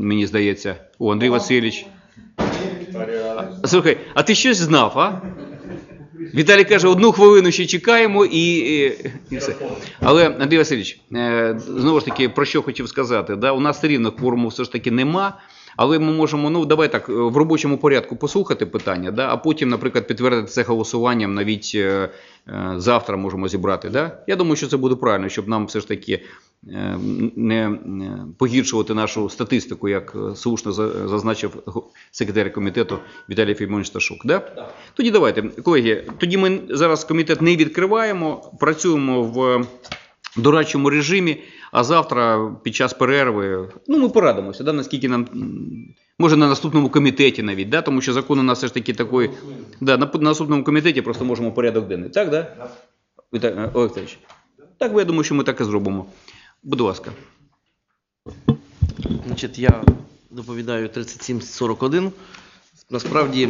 мені здається. О, Андрій Васильович. Слухай, а ти щось знав, а? Віталій каже, 1 хвилину ще чекаємо і все. Але, Андрій Васильович, знову ж таки, про що хотів сказати. Да? У нас все рівно кворуму все ж таки нема, але ми можемо, ну, давай так, в робочому порядку послухати питання, да? А потім, наприклад, підтвердити це голосуванням, навіть завтра можемо зібрати. Да? Я думаю, що це буде правильно, щоб нам все ж таки не погіршувати нашу статистику, як слушно зазначив секретар комітету Віталій Філімонович Сташук. Да? Тоді давайте, колеги, тоді ми зараз комітет не відкриваємо, працюємо в дорадчому режимі, а завтра під час перерви, ну, ми порадимося, да, наскільки нам, може на наступному комітеті навіть, да, тому що закон у нас все ж таки такий, да, на наступному комітеті просто можемо порядок денний. Так, да? Олексійович? Так, я думаю, що ми так і зробимо. Будь ласка. Значить, я доповідаю 3741. Насправді,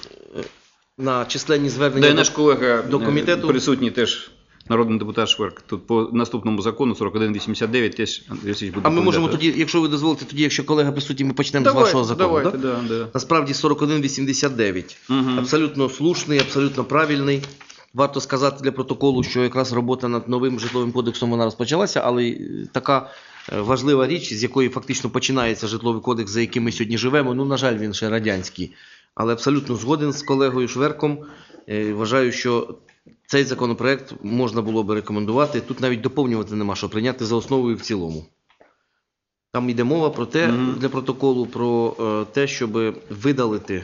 на численні звернення наш колега до комітету присутній теж народний депутат Шверк. Тут по наступному закону 4189 теж Андрій Васильович буде. А ми можемо тоді, якщо ви дозволите, тоді, якщо колега присутній, ми почнемо з вашого закону. Давайте, да? Да. Насправді 4189. Абсолютно слушний, абсолютно правильний. Варто сказати для протоколу, що якраз робота над новим житловим кодексом вона розпочалася, але така важлива річ, з якої фактично починається житловий кодекс, за яким ми сьогодні живемо, ну, на жаль, він ще радянський. Але абсолютно згоден з колегою Шверком. Вважаю, що цей законопроект можна було би рекомендувати. Тут навіть доповнювати нема що, прийняти за основу і в цілому. Там йде мова про те, для протоколу, про те, щоб видалити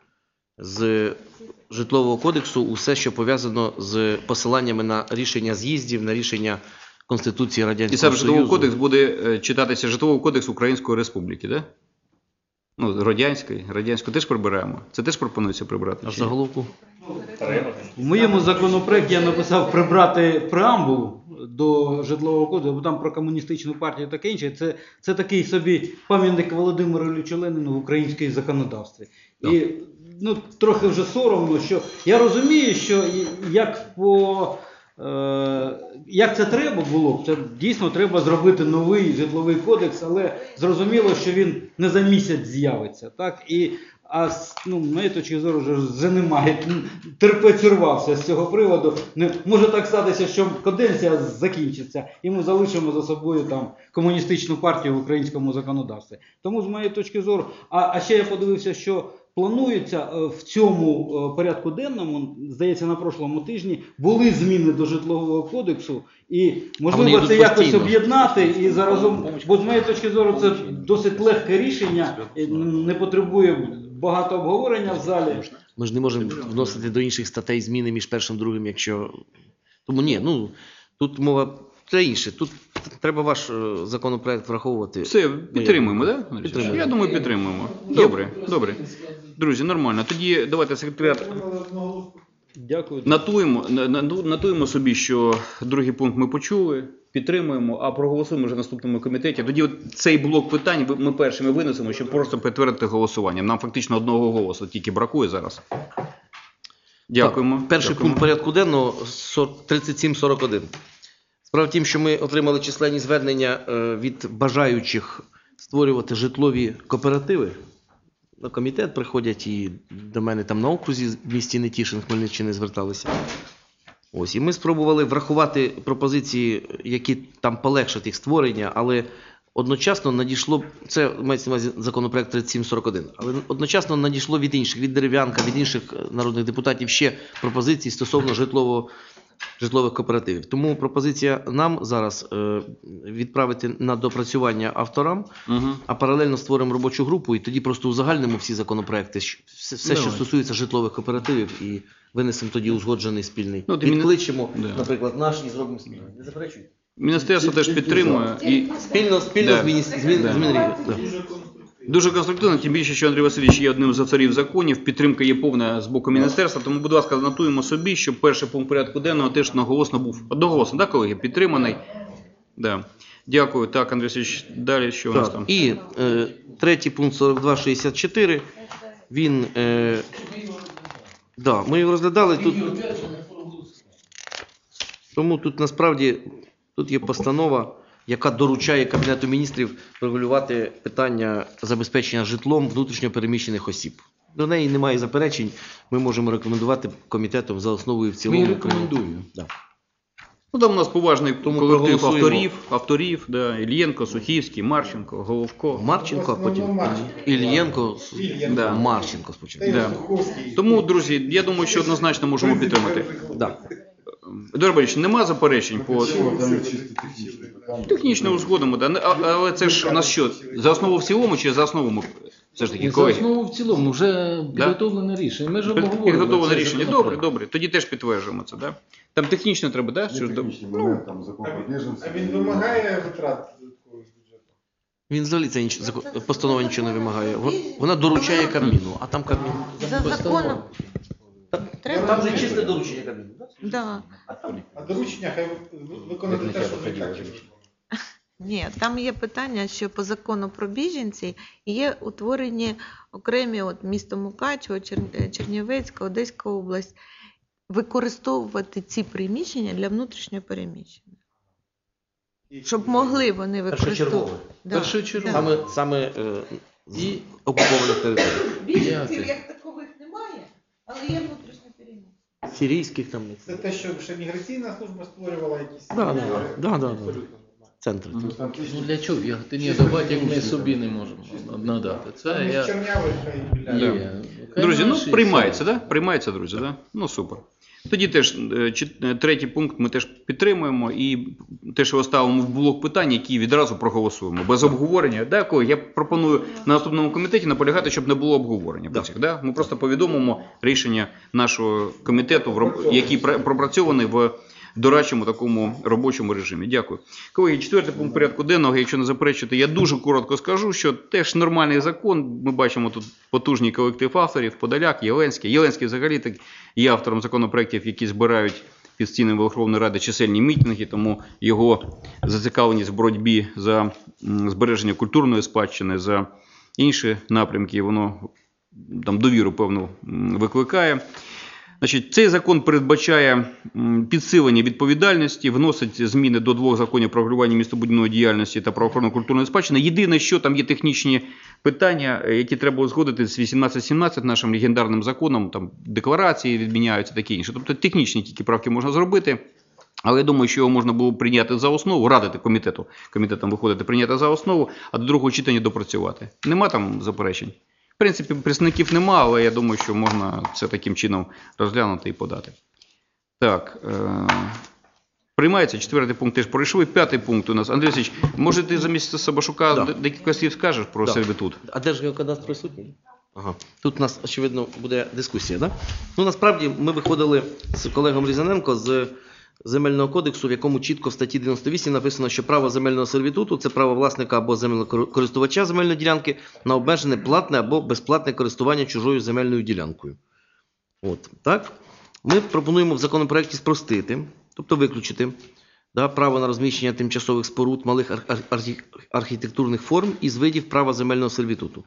з Житлового кодексу усе, що пов'язано з посиланнями на рішення з'їздів, на рішення Конституції Радянського Союзу. І сам Житловий кодекс буде читатися Житловий кодекс Української Республіки, так? Да? Ну, радянську теж прибираємо. Це теж пропонується прибрати? А в заголовку? В моєму законопроекті я написав прибрати преамбулу до Житлового кодексу, бо там про комуністичну партію і таке інше. Це такий собі пам'ятник Володимиру Іллічу Леніну в українській законодавстві. Так. І ну, трохи вже соромно, що я розумію, що як це треба було, це дійсно треба зробити новий житловий кодекс, але зрозуміло, що він не за місяць з'явиться. Так? Ну, з моєї точки зору, вже немає, терпець урвався з цього приводу. Може так статися, що каденція закінчиться, і ми залишимо за собою там комуністичну партію в українському законодавстві. Тому з моєї точки зору, а ще я подивився, що планується в цьому порядку денному, здається, на прошлому тижні, були зміни до Житлового кодексу, і можливо це якось об'єднати, і заразом, бо з моєї точки зору це досить легке рішення, не потребує багато обговорення в залі. Ми ж не можемо вносити до інших статей зміни між першим і другим, якщо... Тому ні, ну, тут мова про інше. Тут треба ваш законопроект враховувати. Все, підтримуємо, так? Да? Підтримуємо. Я думаю, підтримуємо. Добре. Друзі, нормально. Тоді давайте секретаріат Дякую. Нотуємо собі, що другий пункт ми почули, підтримуємо, а проголосуємо вже в наступному комітеті. Тоді от цей блок питань ми першими винесемо, щоб просто підтвердити голосуванням. Нам фактично одного голосу тільки бракує зараз. Дякуємо. Так, перший пункт порядку денного 3741. Справа в тім, що ми отримали численні звернення від бажаючих створювати житлові кооперативи. На комітет приходять і до мене там на окрузі в місті Нетішин, Хмельниччини зверталися. Ось, і ми спробували врахувати пропозиції, які там полегшать їх створення, але одночасно надійшло, це мається на увазі законопроект 3741, але одночасно надійшло від інших, від Дерев'янка, від інших народних депутатів ще пропозиції стосовно житлових кооперативів. Тому пропозиція нам зараз відправити на допрацювання авторам, а паралельно створимо робочу групу і тоді просто узагальнимо всі законопроекти, все, що стосується житлових кооперативів, і винесемо тоді узгоджений спільний. Підкличемо, наприклад, наш і зробимо спільний. Не заперечуєте? Міністерство теж підтримує. І... Спільно з Мінрегіоном. Дуже конструктивно, тим більше, що Андрій Васильович є одним з авторів законів, підтримка є повна з боку міністерства, тому, будь ласка, нотуємо собі, щоб перший пункт порядку денного теж одноголосно був. Одноголосно, так, колеги? Підтриманий. Да. Дякую. Так, Андрій Васильович, далі що у нас там? І третій пункт 4264, він, ми його розглядали тут, тому тут насправді, тут є постанова яка доручає Кабінету міністрів регулювати питання забезпечення житлом внутрішньо переміщених осіб. До неї немає заперечень, ми можемо рекомендувати комітетом за основу і в цілому. Ми рекомендуємо. Да. Ну, там у нас поважний Тому колектив проголосуємо. авторів, да, Ільєнко, Сухівський, Марченко, Головко. Марченко, а потім Ільєнко, Да. Марченко спочатку. Да. Тому, друзі, я думаю, що однозначно можемо підтримати. Да. Едуард Борисович, нема заперечень по технічно узгодимо, да? Але це ж у нас що, за основу в цілому чи за основу ми все ж таки, За колеги? основу в цілому вже підготовлене рішення. Ми ж обговорювали Підготовлене цей рішення. законопроект. Добре. Тоді теж підтверджуємо це, да? Там технічно треба, да? Що ж, Там закон про біженців. А він вимагає витрат додаткових з бюджету? Він взагалі це постанова нічого не вимагає. Вона доручає Кабміну, а там Кабмін. За законом. Там же чисте доручення Кабміну. Да. А доручення хай виконати те, що не так. Ні, там є питання, що по закону про біженців є утворені окремі от місто Мукачево, Чернівецька, Одеська область, використовувати ці приміщення для внутрішнього переміщення. Щоб могли вони використовувати. Да. Першочергово. Саме з окупованих територій. Біженців як такових немає, але є внутрішнє переміщення. Сирійських там. Це те, що ще міграційна служба створювала якісь Да. Центри. Ну для чого в Яготині давати, як ми собі не можемо надати? Це я... Чернявих і біля. Є. друзі, ну Наші- приймається, да? Приймається, друзі, да? Ну супер. Тоді теж третій пункт ми теж підтримуємо і те, що ставимо в блок питань, які відразу проголосуємо. Без обговорення. Да, колеги, я пропоную на наступному комітеті наполягати, щоб не було обговорення. Да. Да? Ми просто повідомимо рішення нашого комітету, який пропрацьований в дорадчому такому робочому режимі. Дякую. Колеги, 4 пункт порядку денного, якщо не заперечуєте, я дуже коротко скажу, що теж нормальний закон. Ми бачимо тут потужний колектив авторів, Подоляк, Єленський. Єленський взагалі так є автором законопроєктів, які збирають під стінами Верховної Ради чисельні мітинги, тому його зацікавленість в боротьбі за збереження культурної спадщини, за інші напрямки, воно там довіру певну викликає. Значить, цей закон передбачає підсилення відповідальності, вносить зміни до 2 законів про регулювання містобудівної діяльності та про охорону культурної спадщини. Єдине, що там є технічні питання, які треба узгодити з 1817 нашим легендарним законом, там декларації відміняються, таке інше. Тобто технічні тільки правки можна зробити. Але я думаю, що його можна було прийняти за основу, радити комітетам виходити прийняти за основу, а до другого читання допрацювати. Нема там заперечень? В принципі, представників нема, але я думаю, що можна це таким чином розглянути і подати. Так, приймається, 4 пункт теж пройшли, 5 пункт у нас. Андрій Васильович, може ти замість Сабашука Да. декілька слів скажеш про сервітут? А Держгеокадастр присутній? Ага. Тут у нас, очевидно, буде дискусія, так? Да? Ну, насправді, ми виходили з колегом Різаненко з Земельного кодексу, в якому чітко в статті 98 написано, що право земельного сервітуту – це право власника або земельного користувача земельної ділянки на обмежене платне або безплатне користування чужою земельною ділянкою. От, так? Ми пропонуємо в законопроекті спростити, тобто виключити право на розміщення тимчасових споруд малих архітектурних форм із видів права земельного сервітуту.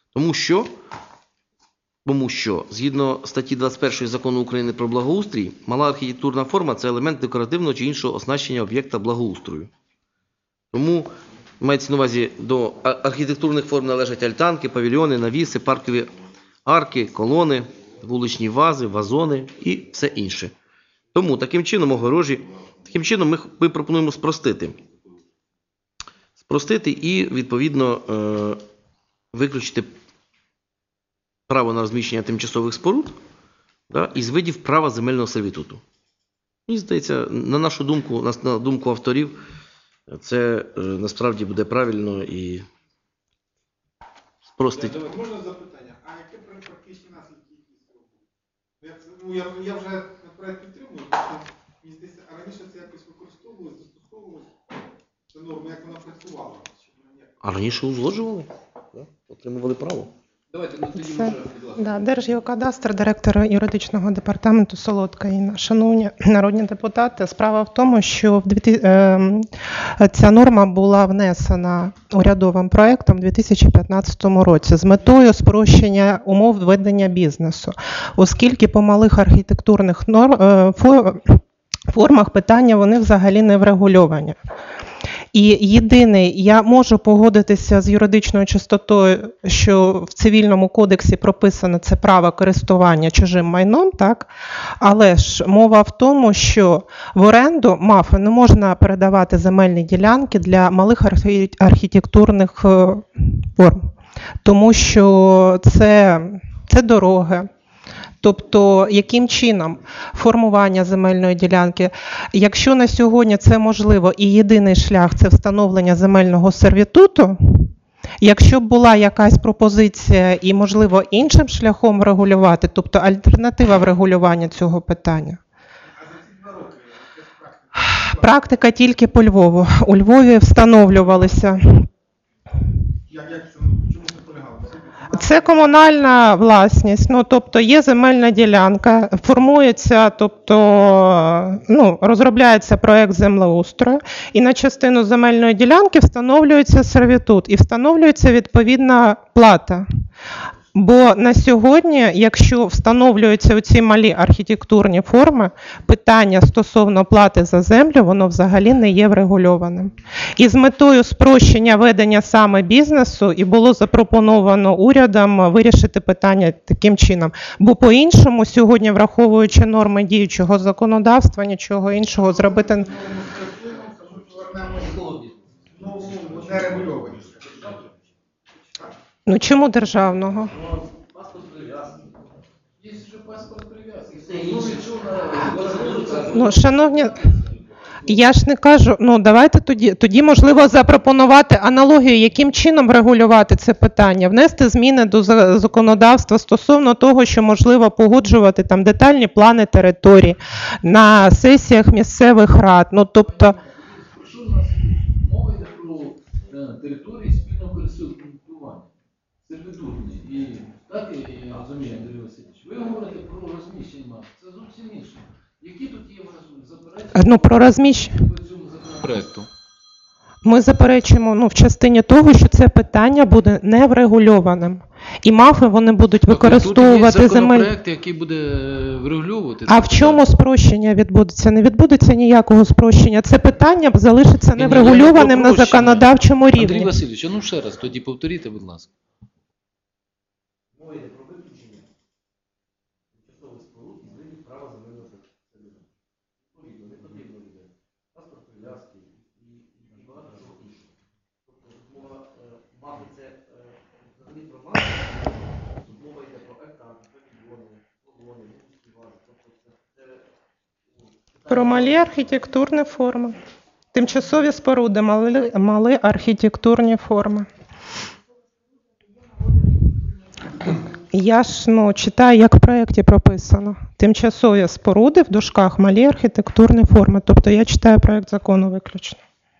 Тому що, згідно статті 21 Закону України про благоустрій, мала архітектурна форма – це елемент декоративного чи іншого оснащення об'єкта благоустрою. Тому, мається на увазі, до архітектурних форм належать альтанки, павільйони, навіси, паркові арки, колони, вуличні вази, вазони і все інше. Тому, таким чином, огорожі, ми пропонуємо спростити. Спростити і, відповідно, виключити право на розміщення тимчасових споруд із видів права земельного сервітуту. Мені здається, на нашу думку, на думку авторів, це насправді буде правильно і спростить. Можна запитання? А які практичні наслідки цього? Я вже насправді підтримую, тому що, мені здається, а раніше це якось використовувалось, застосовувалось, ця норма, як вона працювала. А раніше узгоджували, отримували право. Держгеокадастр, директор юридичного департаменту Солодка Інна. Шановні народні депутати, справа в тому, що ця норма була внесена урядовим проектом у 2015 році з метою спрощення умов ведення бізнесу, оскільки по малих архітектурних формах питання вони взагалі не врегульовані. І єдиний, я можу погодитися з юридичною чистотою, що в Цивільному кодексі прописано це право користування чужим майном, так? Але ж мова в тому, що в оренду МАФи не можна передавати земельні ділянки для малих архітектурних форм, тому що це дороги. Тобто, яким чином формування земельної ділянки? Якщо на сьогодні це можливо і єдиний шлях – це встановлення земельного сервітуту, якщо б була якась пропозиція і, можливо, іншим шляхом врегулювати, тобто альтернатива врегулювання цього питання. Практика тільки по Львову. У Львові встановлювалися. Чому це полягало? Це комунальна власність, тобто є земельна ділянка, формується, тобто розробляється проект землеустрою, і на частину земельної ділянки встановлюється сервітут і встановлюється відповідна плата. Бо на сьогодні, якщо встановлюються оці малі архітектурні форми, питання стосовно плати за землю, воно взагалі не є врегульованим. І з метою спрощення ведення саме бізнесу і було запропоновано урядом вирішити питання таким чином. Бо по-іншому сьогодні, враховуючи норми діючого законодавства, нічого іншого зробити... Не регульовані. Чому державного? Є вже паспорт прив'язки. Шановні, я ж не кажу, давайте тоді можливо запропонувати аналогію, яким чином регулювати це питання, внести зміни до законодавства стосовно того, що можливо погоджувати там детальні плани території на сесіях місцевих рад, тобто... Що у нас мова йде про території спільного користування? Сервітутні. І так я розумію, Андрій Васильович, ви говорите про розміщення МАФ. Це зовсім інше. Які тут є заперечення? Про розміщення. По цьому законопроекту. Ми заперечуємо в частині того, що це питання буде неврегульованим. І МАФи вони будуть використовувати Тут є земель. законопроект, який буде врегульовувати. А в чому спрощення відбудеться? Не відбудеться ніякого спрощення. Це питання залишиться неврегульованим на законодавчому рівні. Андрій Васильович, ще раз тоді повторіть, будь ласка. Мова йде про виключення тимчасових споруд з видів права земельного сервітуту. Відповідно, не потрібно буде паспорт прив'язки і багато чого іншого. Тобто мова мати це взагалі про мати, тут мова йде про ектар, полігони, вузькі вази. Тобто це Про малі архітектурні форми. Тимчасові споруди, малі архітектурні форми. Я ж читаю, як в проєкті прописано. Тимчасові споруди в дужках малі архітектурні форми. Тобто я читаю проєкт закону виключно.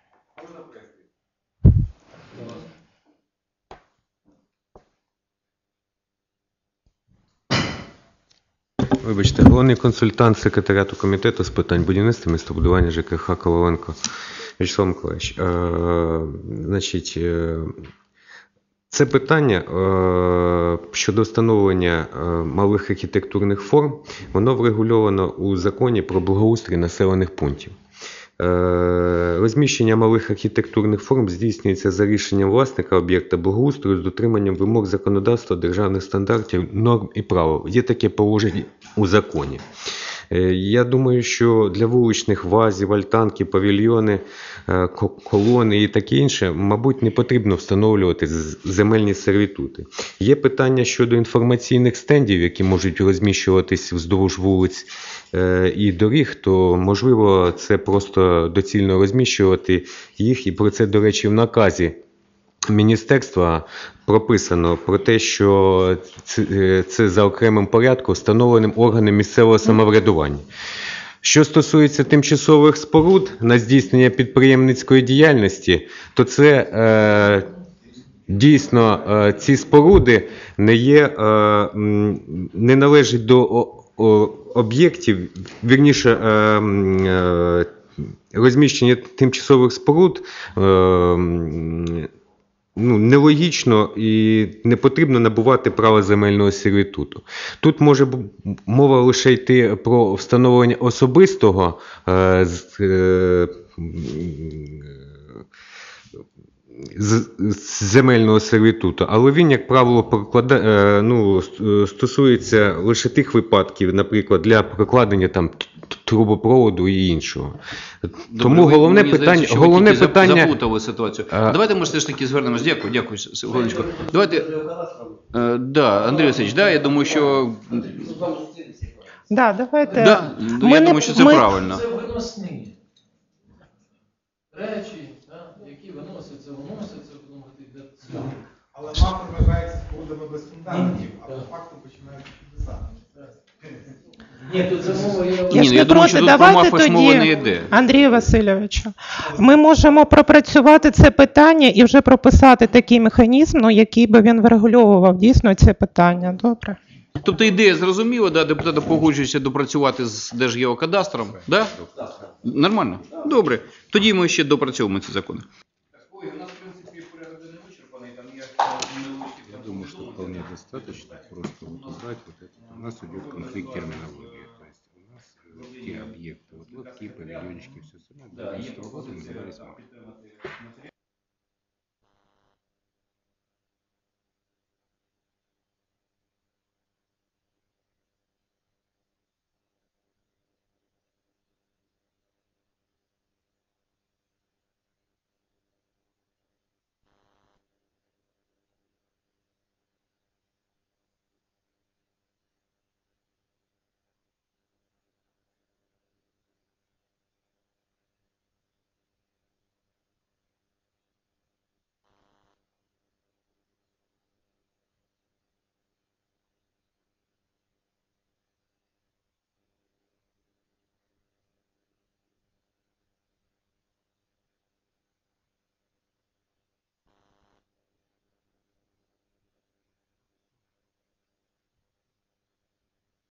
Вибачте, головний консультант секретаріату комітету з питань будівництва, містобудування ЖКХ Коваленко Вячеслав Миколаївич. Значить, це питання щодо встановлення малих архітектурних форм, воно врегульовано у законі про благоустрій населених пунктів. Розміщення малих архітектурних форм здійснюється за рішенням власника об'єкта благоустрою з дотриманням вимог законодавства, державних стандартів, норм і правил. Є таке положення у законі. Я думаю, що для вуличних вазів, альтанки, павільйони, колони і таке інше, мабуть, не потрібно встановлювати земельні сервітути. Є питання щодо інформаційних стендів, які можуть розміщуватись вздовж вулиць і доріг, то, можливо, це просто доцільно розміщувати їх. І про це, до речі, в наказі Міністерства прописано про те, що це за окремим порядком, встановленим органом місцевого самоврядування. Що стосується тимчасових споруд на здійснення підприємницької діяльності, то це дійсно ці споруди не належать до об'єктів, вірніше, розміщення тимчасових споруд нелогічно і не потрібно набувати право земельного сервітуту. Тут може мова лише йти про встановлення особистого земельного сервітуту, але він, як правило, стосується лише тих випадків, наприклад, для прокладення там трубопроводу і іншого. Тому головне питання... Заплутали ситуацію. Давайте ми все ж таки звернемось. Дякую, Секундочку. Давайте, Андрій Васильович, я думаю, що... Давайте. Я думаю, що це правильно. Це виносні речі, які виносяться, тому йде. Але МАФ вважається спорудами без фундаментів, а по факту починають підписати. Ні, тут це мова є... Я думаю, що тут про МАФи мова не йде. Андрію Васильовичу, ми можемо пропрацювати це питання і вже прописати такий механізм, який би він врегульовував дійсно це питання. Добре? Тобто ідея зрозуміла, депутати погоджуються допрацювати з Держгеокадастром, да? Нормально? Добре. Тоді ми ще допрацьовуємо ці закони. Ой, у нас, в принципі, порядок не вичерпаний, там є невеличкі... Я думаю, что вполне достаточно просто убрать вот это. У нас идет конфликт терминологии. То есть у нас те объекты, лотки, павильончики, все остальное, до 2012 года назывались МАФ.